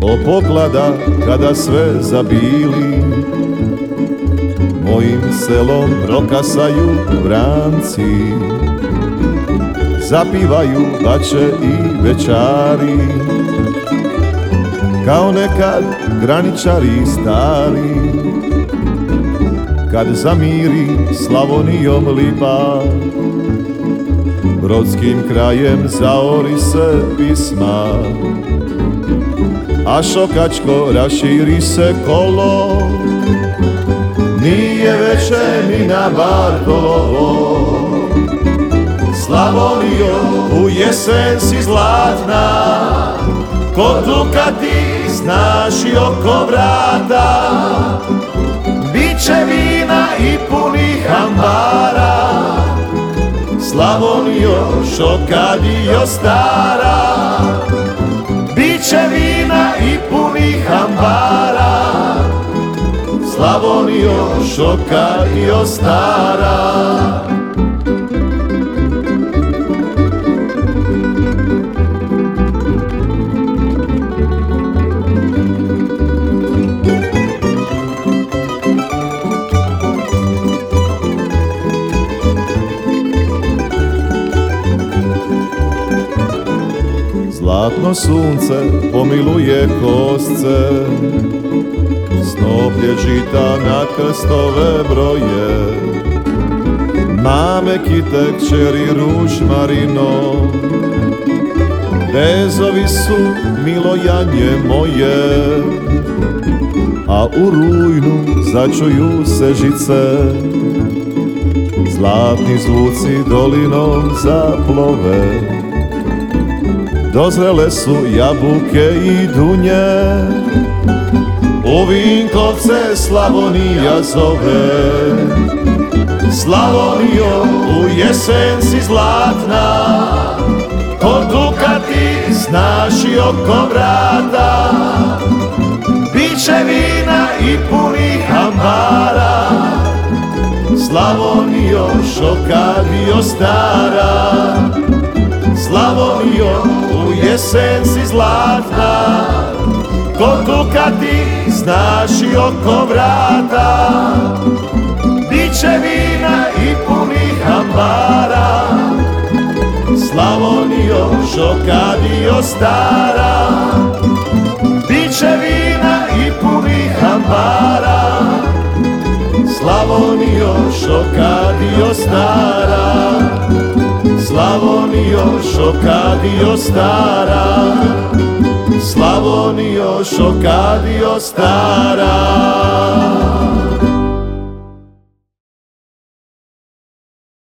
poklada kada sve zabili, mojim selom prokasaju vranci, zapivaju bače i večari, kao nekad graničari stari. Kad zamiri Slavonijom lipa, brodskim krajem zaori se pisma, a šokačko raširi se kolo, nije veče ni na Bartolovo. Slavonijo, u jesen si zlatna, ko dukati znaš i oko vrata. Biće vina i punih ambara, Slavonijo, šokadio stara. Biće vina i punih ambara, Slavonijo, šokadio stara. Zlatno sunce pomiluje kosce, snoplje žita na krstove broje. Mame kite, kćeri ružmarino, bezovi su milojanje moje, a u rujnu začuju se žice, zlatni zvuci dolinom zaplove. Dozrele su jabuke i dunje, u Vinkovce Slavonija zove. Slavonijo, u jesen si zlatna, ko dukati znaš i oko vrata. Biće vina i punih ambara, Slavonijo, šokadio stara. Slavonijo, u jesen si zlatna, ko dukati znaš i oko vrata. Biće vina i punih ambara, Slavonijo, šokadio stara. Biće vina i punih ambara, Slavonijo, šokadio stara. Slavonijo, šokadio stara. Slavonijo, šokadio stara.